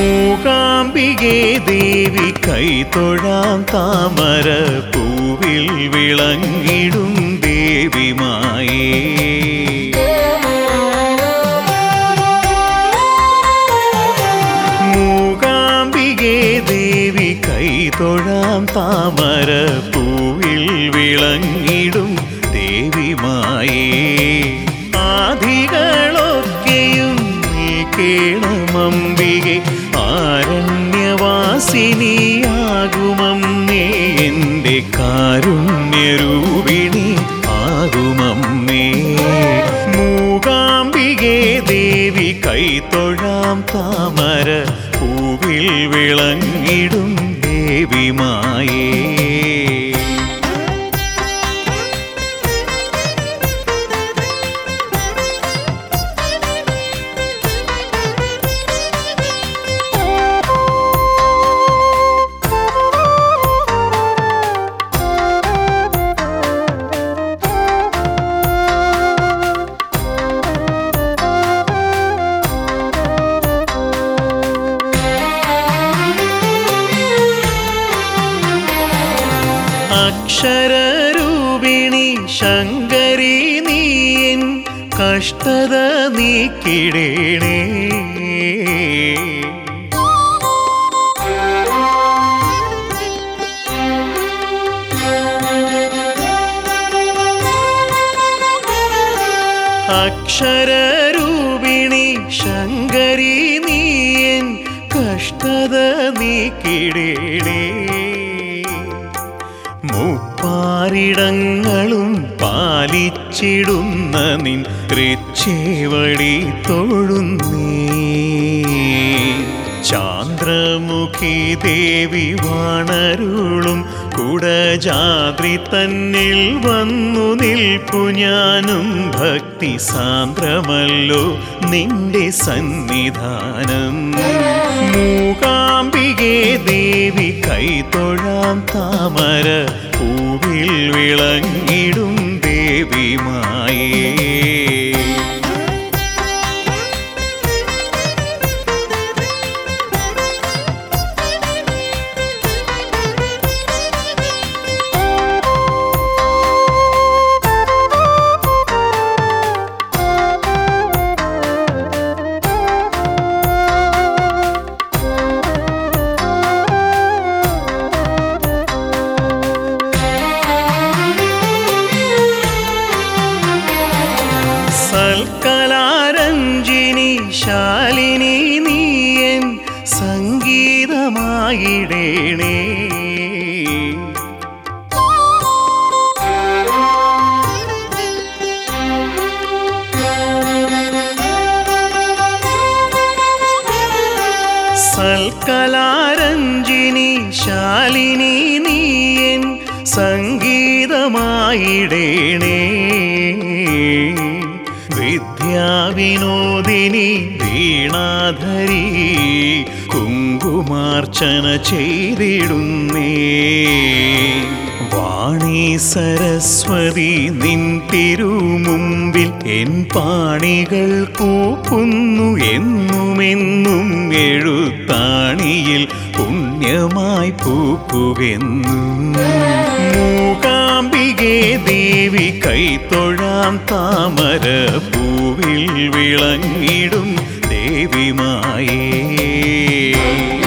മൂകാംബികേ ദേവി കൈതൊഴാം താമര പൂവിൽ വിളങ്ങിടും ദേവിമായേ. മൂകാംബികേ ദേവി കൈതൊഴാം താമര പൂവിൽ വിളങ്ങിടും ദേവിമായേ. ആദികളൊക്കെയും കേളമംബികെ ആരണ്യവാസിനിയാകുമമ്മേ എൻ്റെ കാരുണ്യരൂപിണി ആകുമമ്മേ. മൂകാംബികേ ദേവി കൈതൊഴാം താമര പൂവിൽ വിളങ്ങിടും ദേവിമായേ. അക്ഷരരൂപിണി ശങ്കരി നീയൻ കഷ്ടത നീക്കിടേണേ. അക്ഷരരൂപിണി ശങ്കരി നീയൻ കഷ്ടത നീക്കിടേണേ. മുപ്പാരിടങ്ങളും പാലിച്ചിടുന്ന നിൻ ഋച്ചേവടി തൊഴുന്നേ. ചാന്ദ്രമുഖി ദേവി വാണരുളും കുടജാദ്രി തന്നിൽ വന്നു നിൽപ്പു ഞാനും. ഭക്തി സാന്ദ്രമല്ലോ നിന്റെ സന്നിധാനം. മൂകാംബികേ ദേവി കൈതൊഴാം താമര പൂവിൽ വിളങ്ങിടും ദേവിമായേ. സൽക്കലാരഞ്ജിനി ശാലിനി നീയൻ സംഗീതമായിടേണേ. സൽക്കലാരഞ്ജിനി ശാലിനി നീയൻ സംഗീതമായിടേണേ. വിദ്യാവിനോദിനി വീണാധരി കുങ്കുമാർച്ചന ചെയ്തിടുന്നേ. വാണി സരസ്വതി നിൻ തിരുമുമ്പിൽ എൻ പാണികൾ കൂപ്പുന്നു എന്നുമെന്നും. എഴുത്താണിയിൽ പുണ്യമായി പൂക്കുകെന്നും. മൂകാംബികേ ദേവി കൈതൊഴാം താമര പൂവിൽ വിളങ്ങിടും ദേവിമായേ.